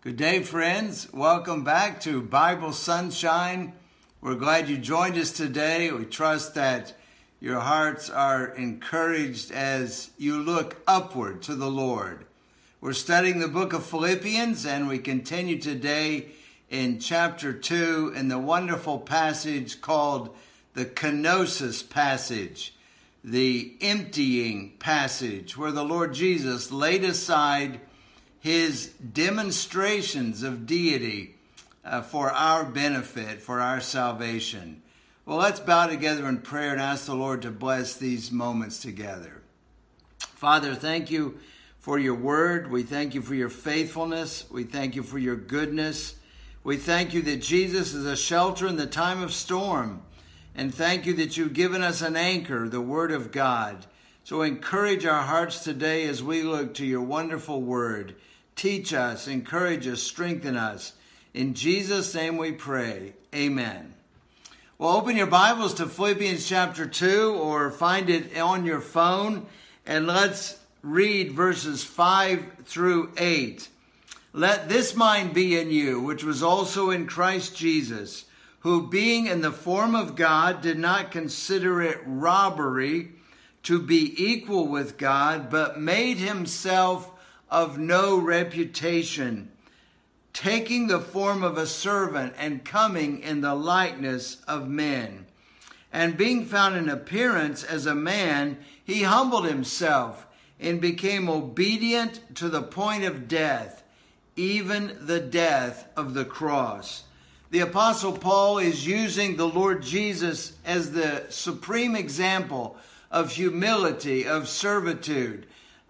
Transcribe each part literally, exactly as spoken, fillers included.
Good day, friends. Welcome back to Bible Sunshine. We're glad you joined us today. We trust that your hearts are encouraged as you look upward to the Lord. We're studying the book of Philippians, and we continue today in chapter two in the wonderful passage called the kenosis passage, the emptying passage, where the Lord Jesus laid aside his demonstrations of deity uh, for our benefit, for our salvation. Well, let's bow together in prayer and ask the Lord to bless these moments together. Father, thank you for your word. We thank you for your faithfulness. We thank you for your goodness. We thank you that Jesus is a shelter in the time of storm. And thank you that you've given us an anchor, the word of God. So encourage our hearts today as we look to your wonderful word. Teach us, encourage us, strengthen us. In Jesus' name we pray. Amen. Well, open your Bibles to Philippians chapter two or find it on your phone, and let's read verses five through eight. Let this mind be in you, which was also in Christ Jesus, who being in the form of God did not consider it robbery to be equal with God, but made himself of no reputation, taking the form of a servant and coming in the likeness of men. And being found in appearance as a man, he humbled himself and became obedient to the point of death, even the death of the cross. The Apostle Paul is using the Lord Jesus as the supreme example of humility, of servitude,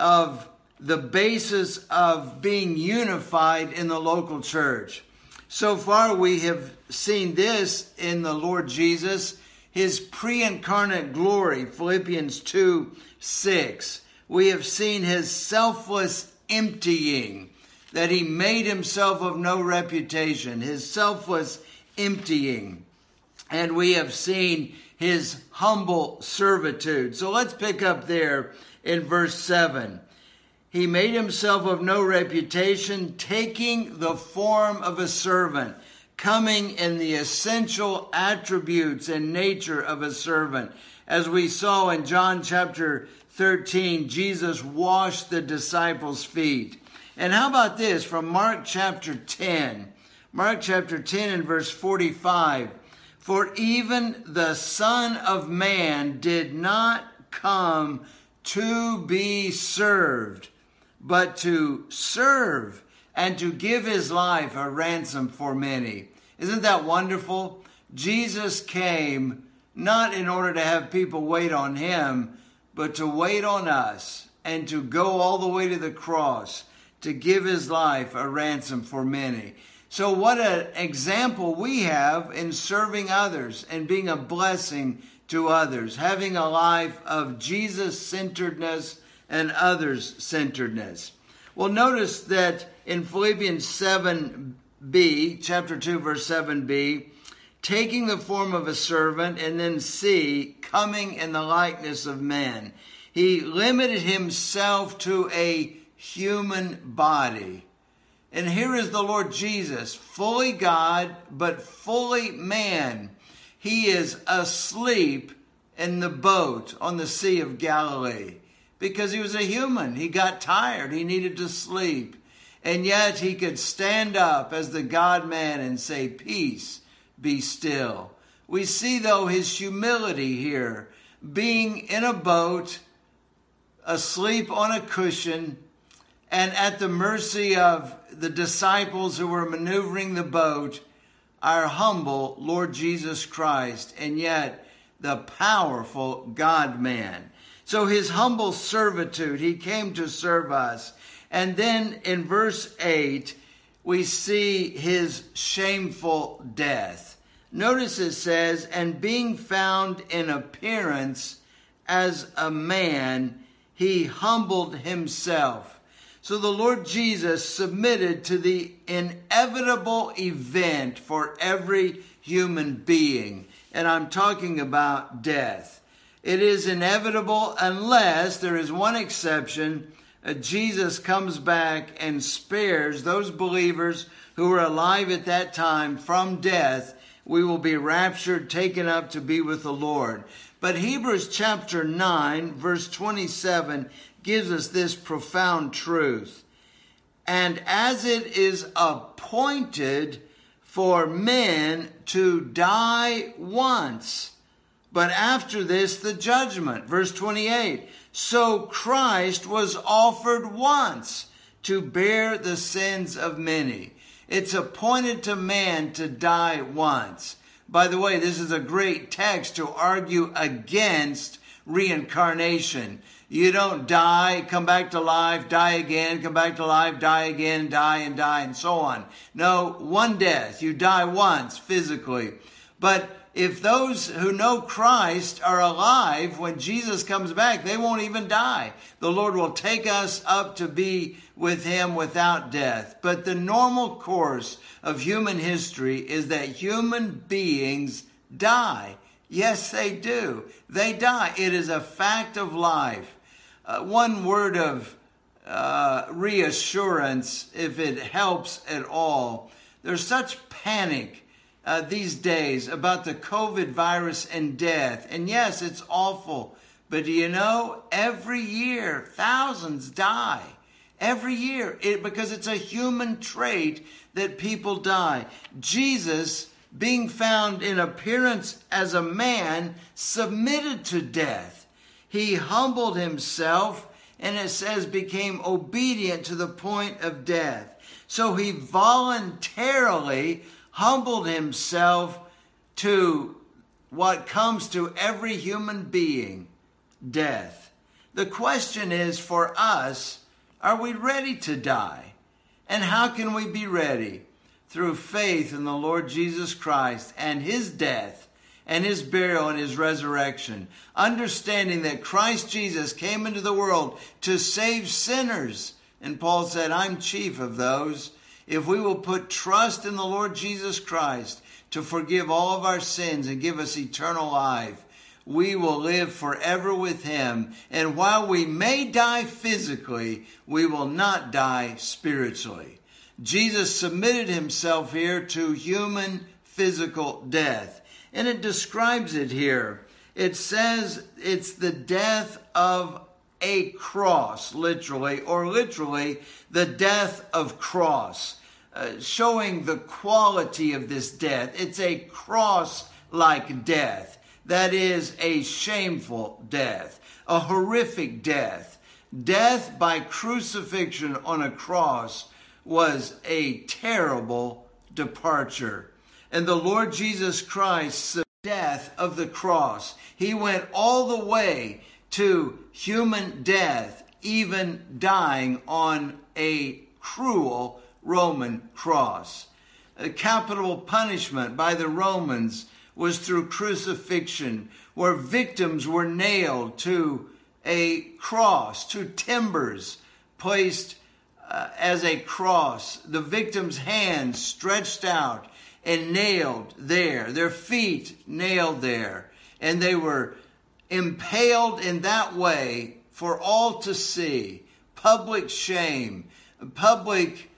of the basis of being unified in the local church. So far, we have seen this in the Lord Jesus, his pre-incarnate glory, Philippians two six. We have seen his selfless emptying, that he made himself of no reputation, his selfless emptying. And we have seen his humble servitude. So let's pick up there in verse seven. He made himself of no reputation, taking the form of a servant, coming in the essential attributes and nature of a servant. As we saw in John chapter thirteen, Jesus washed the disciples' feet. And how about this from Mark chapter ten? Mark chapter ten and verse forty-five. For even the Son of Man did not come to be served, but to serve and to give his life a ransom for many. Isn't that wonderful? Jesus came not in order to have people wait on him, but to wait on us and to go all the way to the cross to give his life a ransom for many. So what an example we have in serving others and being a blessing to others, having a life of Jesus-centeredness and others-centeredness. Well, notice that in Philippians seven b, chapter two, verse seven b, taking the form of a servant, and then C, coming in the likeness of man. He limited himself to a human body. And here is the Lord Jesus, fully God, but fully man. He is asleep in the boat on the Sea of Galilee because he was a human. He got tired. He needed to sleep. And yet he could stand up as the God-man and say, "Peace, be still." We see, though, his humility here, being in a boat, asleep on a cushion, and at the mercy of the disciples who were maneuvering the boat, our humble Lord Jesus Christ, and yet the powerful God-man. So his humble servitude, he came to serve us. And then in verse eight, we see his shameful death. Notice it says, and being found in appearance as a man, he humbled himself. So the Lord Jesus submitted to the inevitable event for every human being. And I'm talking about death. It is inevitable unless there is one exception, uh, Jesus comes back and spares those believers who were alive at that time from death. We will be raptured, taken up to be with the Lord. But Hebrews chapter nine, verse twenty-seven, gives us this profound truth. And as it is appointed for men to die once, but after this the judgment. Verse twenty-eight, so Christ was offered once to bear the sins of many. It's appointed to man to die once. By the way, this is a great text to argue against reincarnation. You don't die, come back to life, die again, come back to life, die again, die and die, and so on. No, one death. You die once physically. But if those who know Christ are alive when Jesus comes back, they won't even die. The Lord will take us up to be with him without death. But the normal course of human history is that human beings die. Yes, they do. They die. It is a fact of life. Uh, one word of uh, reassurance, if it helps at all. There's such panic uh, these days about the COVID virus and death. And yes, it's awful. But do you know, every year, thousands die. Every year, it, because it's a human trait that people die. Jesus, being found in appearance as a man, submitted to death. He humbled himself, and it says became obedient to the point of death. So he voluntarily humbled himself to what comes to every human being, death. The question is for us, are we ready to die? And how can we be ready? Through faith in the Lord Jesus Christ and his death and his burial and his resurrection. Understanding that Christ Jesus came into the world to save sinners. And Paul said, I'm chief of those. If we will put trust in the Lord Jesus Christ to forgive all of our sins and give us eternal life, we will live forever with him. And while we may die physically, we will not die spiritually. Jesus submitted himself here to human physical death. And it describes it here. It says it's the death of a cross, literally, or literally the death of cross, uh, showing the quality of this death. It's a cross-like death. That is a shameful death, a horrific death. Death by crucifixion on a cross was a terrible departure. And the Lord Jesus Christ, the death of the cross, he went all the way to human death, even dying on a cruel Roman cross. A capital punishment by the Romans was through crucifixion, where victims were nailed to a cross, to timbers placed uh, as a cross, the victim's hands stretched out and nailed there, their feet nailed there, and they were impaled in that way for all to see. Public shame, public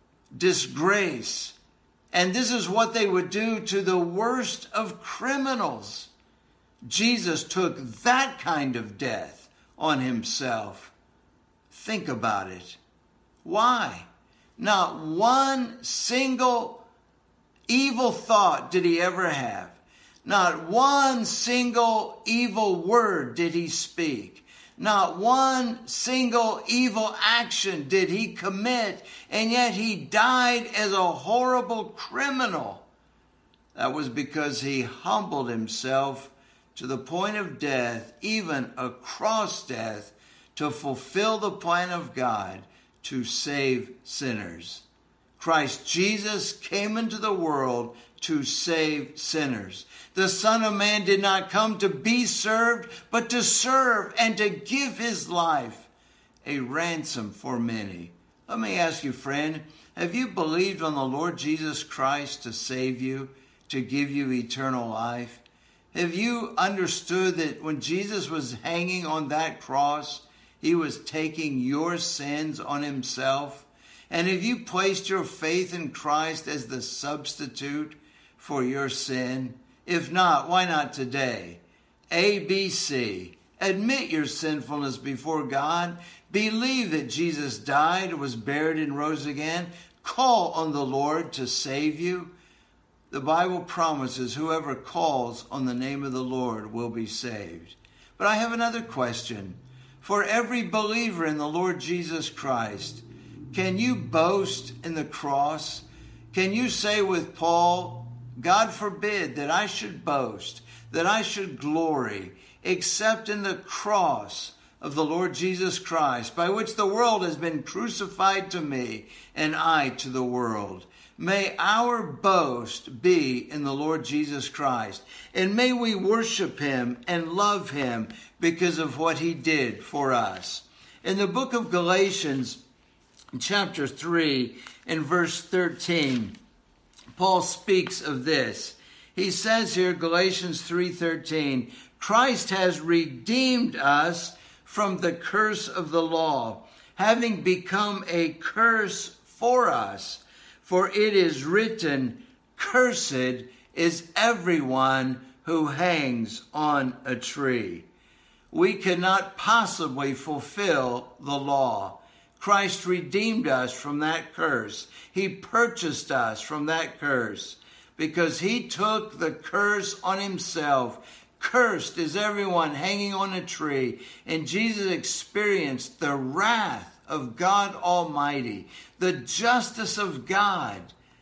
disgrace. And this is what they would do to the worst of criminals. Jesus took that kind of death on himself. Think about it. Why? Not one single evil thought did he ever have. Not one single evil word did he speak. Not one single evil action did he commit, and yet he died as a horrible criminal. That was because he humbled himself to the point of death, even a cross death, to fulfill the plan of God to save sinners. Christ Jesus came into the world to save sinners. The Son of Man did not come to be served, but to serve and to give his life a ransom for many. Let me ask you, friend, have you believed on the Lord Jesus Christ to save you, to give you eternal life? Have you understood that when Jesus was hanging on that cross, he was taking your sins on himself? And have you placed your faith in Christ as the substitute for your sin? If not, why not today? A, B, C. Admit your sinfulness before God. Believe that Jesus died, was buried, and rose again. Call on the Lord to save you. The Bible promises whoever calls on the name of the Lord will be saved. But I have another question. For every believer in the Lord Jesus Christ, can you boast in the cross? Can you say with Paul, God forbid that I should boast, that I should glory, except in the cross of the Lord Jesus Christ, by which the world has been crucified to me and I to the world. May our boast be in the Lord Jesus Christ, and may we worship him and love him because of what he did for us. In the book of Galatians, chapter three and verse thirteen, Paul speaks of this. He says here, Galatians three thirteen, Christ has redeemed us from the curse of the law, having become a curse for us. For it is written, cursed is everyone who hangs on a tree. We cannot possibly fulfill the law. Christ redeemed us from that curse. He purchased us from that curse because he took the curse on himself. Cursed is everyone hanging on a tree. And Jesus experienced the wrath of God Almighty, the justice of God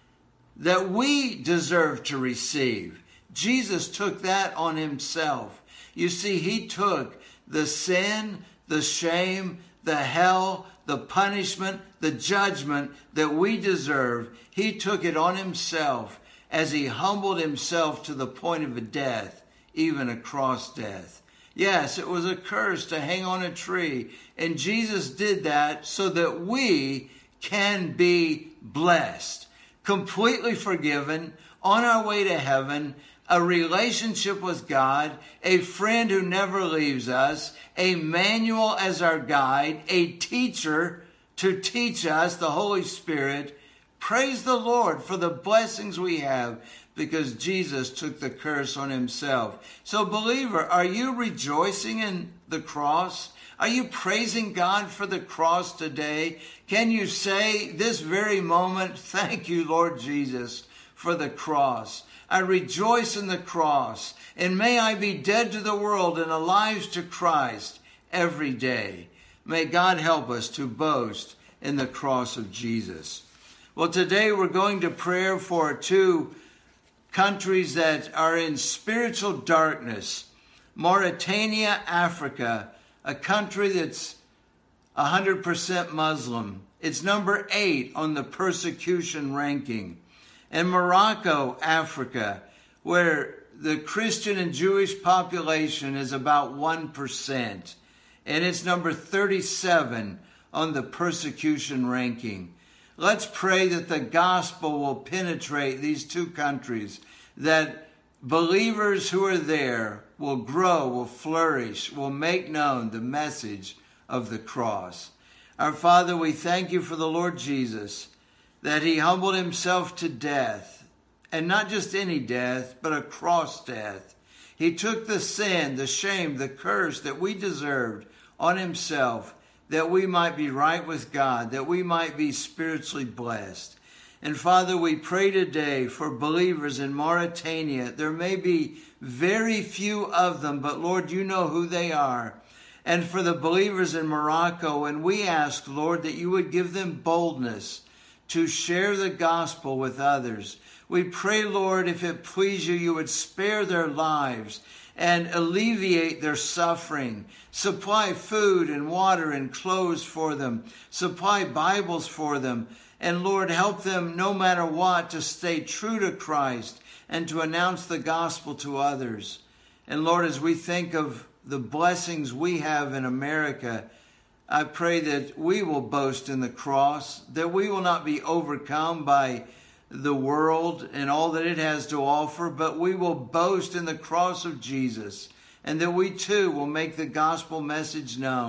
that we deserve to receive. Jesus took that on himself. You see, he took the sin, the shame, the hell, the punishment, the judgment that we deserve. He took it on himself as he humbled himself to the point of a death, even a cross death. Yes, it was a curse to hang on a tree. And Jesus did that so that we can be blessed, completely forgiven, on our way to heaven, a relationship with God, a friend who never leaves us, a manual as our guide, a teacher to teach us, the Holy Spirit. Praise the Lord for the blessings we have, because Jesus took the curse on himself. So believer, are you rejoicing in the cross? Are you praising God for the cross today? Can you say this very moment, thank you, Lord Jesus, for the cross. I rejoice in the cross, and may I be dead to the world and alive to Christ every day. May God help us to boast in the cross of Jesus. Well, today we're going to pray for two countries that are in spiritual darkness. Mauritania, Africa, a country that's one hundred percent Muslim. It's number eight on the persecution ranking. And Morocco, Africa, where the Christian and Jewish population is about one percent. And it's number thirty-seven on the persecution ranking. Let's pray that the gospel will penetrate these two countries, that believers who are there will grow, will flourish, will make known the message of the cross. Our Father, we thank you for the Lord Jesus, that he humbled himself to death, and not just any death, but a cross death. He took the sin, the shame, the curse that we deserved on himself, that we might be right with God, that we might be spiritually blessed. And Father, we pray today for believers in Mauritania. There may be very few of them, but Lord, you know who they are. And for the believers in Morocco, and we ask, Lord, that you would give them boldness to share the gospel with others. We pray, Lord, if it please you, you would spare their lives and alleviate their suffering. Supply food and water and clothes for them. Supply Bibles for them. And Lord, help them no matter what to stay true to Christ and to announce the gospel to others. And Lord, as we think of the blessings we have in America, I pray that we will boast in the cross, that we will not be overcome by the world and all that it has to offer, but we will boast in the cross of Jesus, and that we too will make the gospel message known,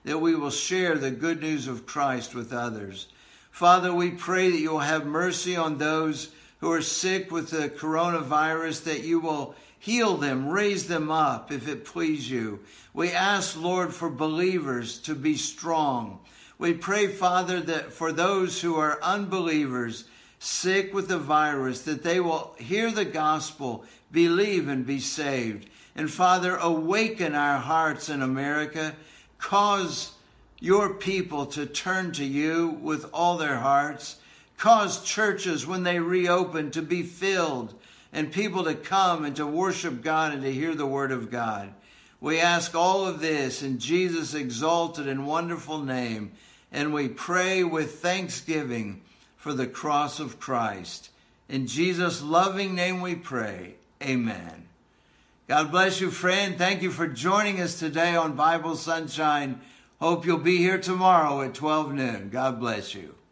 that we will share the good news of Christ with others. Father, we pray that you will have mercy on those who are sick with the coronavirus, that you will heal them, raise them up if it please you. We ask, Lord, for believers to be strong. We pray, Father, that for those who are unbelievers, sick with the virus, that they will hear the gospel, believe, and be saved. And Father, awaken our hearts in America. Cause your people to turn to you with all their hearts. Cause churches, when they reopen, to be filled and people to come and to worship God and to hear the word of God. We ask all of this in Jesus' exalted and wonderful name, and we pray with thanksgiving for the cross of Christ. In Jesus' loving name we pray. Amen. God bless you, friend. Thank you for joining us today on Bible Sunshine. Hope you'll be here tomorrow at twelve noon. God bless you.